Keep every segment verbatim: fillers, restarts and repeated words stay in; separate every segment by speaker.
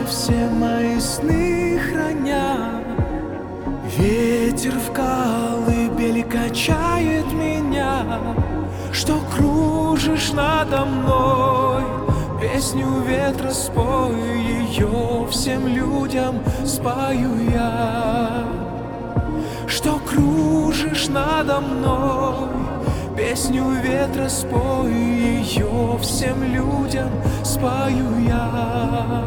Speaker 1: все мои сны храня. Ветер в колыбели качает меня, что кружишь надо мной. Песню ветра спой, ее всем людям спою я. Что кружишь надо мной, песню ветра спой, ее всем людям спою я.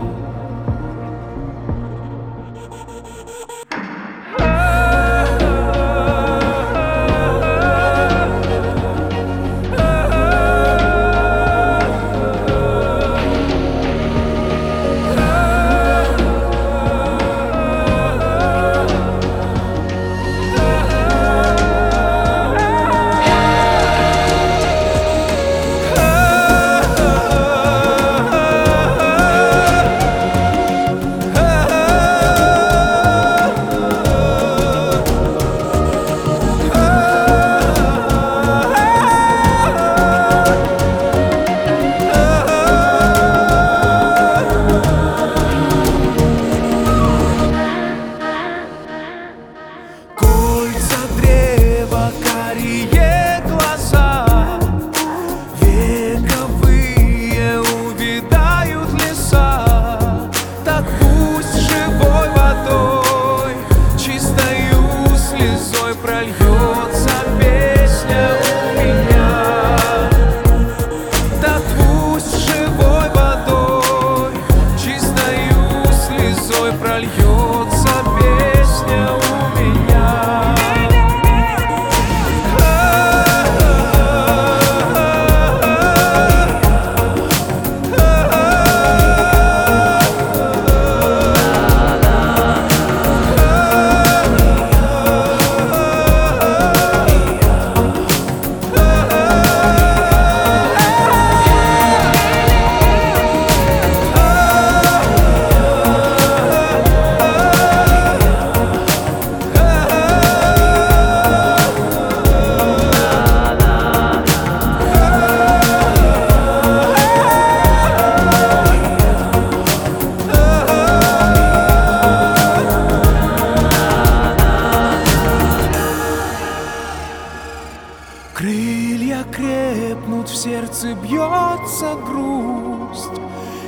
Speaker 1: Крылья крепнут, в сердце бьется грусть.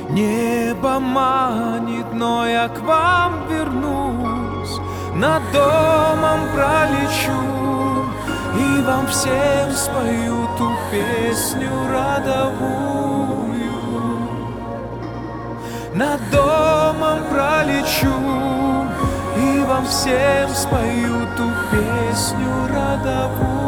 Speaker 1: Небо манит, но я к вам вернусь. Над домом пролечу и вам всем спою ту песню родовую. Над домом пролечу и вам всем спою ту песню родовую.